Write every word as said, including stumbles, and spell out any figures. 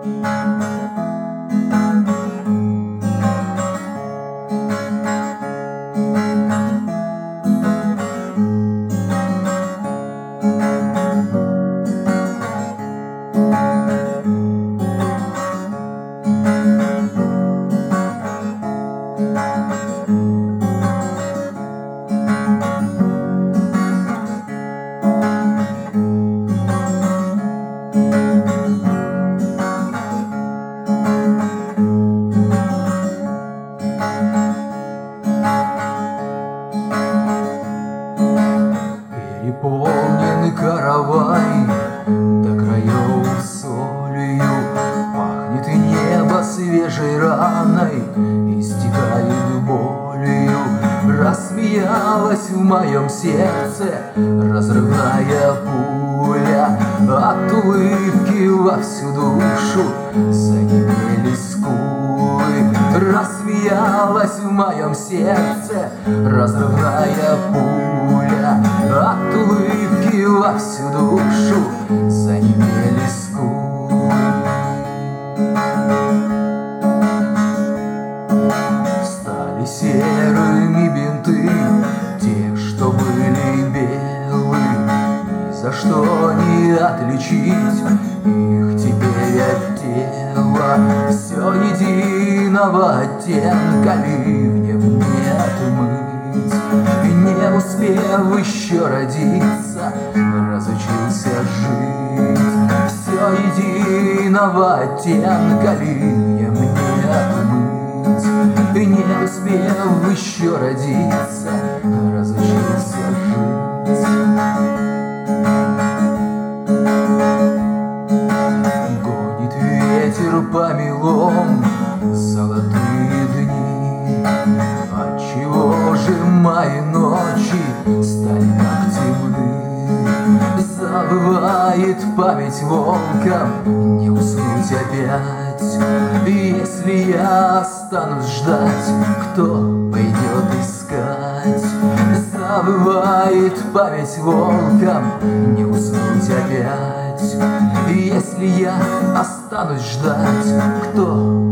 Переполнен каравай до краев солью, пахнет и небо свежей раной, истекает болью. Рассмеялась в моем сердце разрывная пуля, от улыбки во всю душу занемели скулы. Рассмеялась в моем сердце разрывная пуля, от улыбки во всю душу занемели скулы. Стали серыми бинты те, что были белы, ни за что не отличить их теперь от тела. Все единого оттенка ливнем не отмыть. Не успев еще родиться, разучился жить. Все единого оттенка ливнем не отмыть. Не успев еще родиться, разучился жить. Гонит ветер по мелом золотые дни. Отчего же мои ночи стали так темны? Завывает память волком, не уснуть опять. Если я останусь ждать, кто пойдет искать? Завывает память волком, не уснуть опять. Если я останусь ждать, кто